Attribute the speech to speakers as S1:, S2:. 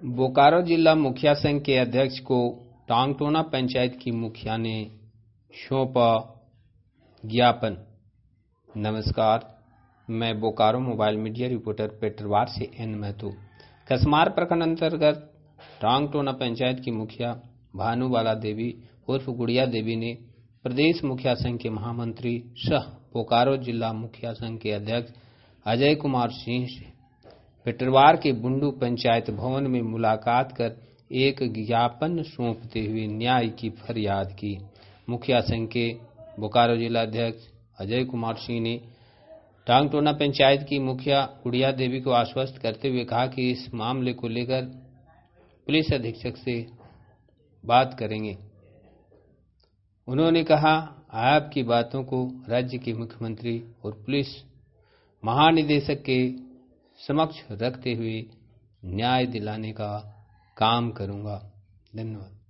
S1: बोकारो जिला मुखिया संघ के अध्यक्ष को टांगटोना पंचायत की मुखिया ने सौंपा ज्ञापन। नमस्कार, मैं Bokaro mobile media reporter Petarwar से एन महतो। कसमार प्रखंड अंतर्गत टांगटोना पंचायत की मुखिया भानुबाला देवी उर्फ गुड़िया देवी ने प्रदेश मुखिया संघ के महामंत्री सह बोकारो जिला मुखिया संघ के अध्यक्ष अजय कुमार सिंह से पेटरवार के बुंडू पंचायत भवन में मुलाकात कर एक ज्ञापन सौंपते हुए न्याय की फरियाद की। मुखिया संघ के बोकारो जिला अध्यक्ष अजय कुमार सिंह ने टांगटोना पंचायत की मुखिया गुड़िया देवी को आश्वस्त करते हुए कहा कि इस मामले को लेकर पुलिस अधीक्षक से बात करेंगे। उन्होंने कहा, आपकी बातों को राज्य के मुख्यमंत्री और पुलिस महानिदेशक के समक्ष रखते हुए न्याय दिलाने का काम करूंगा। धन्यवाद।